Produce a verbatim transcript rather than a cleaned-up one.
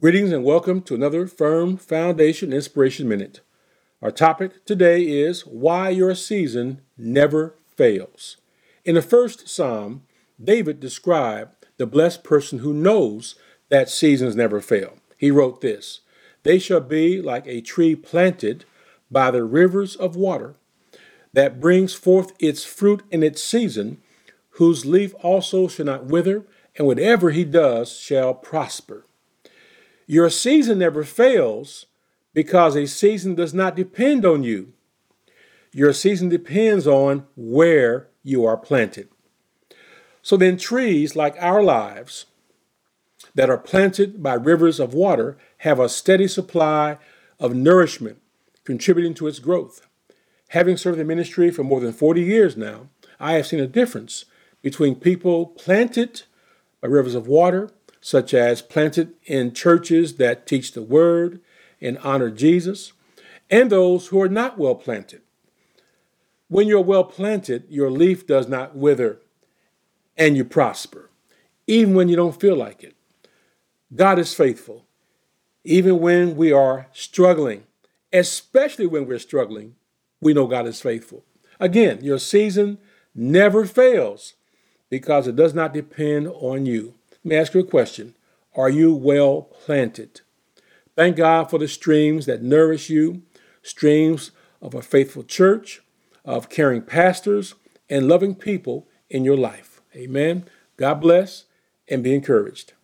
Greetings and welcome to another Firm Foundation Inspiration Minute. Our topic today is why your season never fails. In the first Psalm, David described the blessed person who knows that seasons never fail. He wrote this: "They shall be like a tree planted by the rivers of water, that brings forth its fruit in its season, whose leaf also shall not wither, and whatever he does shall prosper." Your season never fails because a season does not depend on you. Your season depends on where you are planted. So then trees like our lives that are planted by rivers of water have a steady supply of nourishment contributing to its growth. Having served in ministry for more than forty years now, I have seen a difference between people planted by rivers of water, such as planted in churches that teach the word and honor Jesus, and those who are not well planted. When you're well planted, your leaf does not wither and you prosper, even when you don't feel like it. God is faithful, even when we are struggling, especially when we're struggling, we know God is faithful. Again, your season never fails because it does not depend on you. Let me ask you a question. Are you well planted? Thank God for the streams that nourish you, streams of a faithful church, of caring pastors, and loving people in your life. Amen. God bless and be encouraged.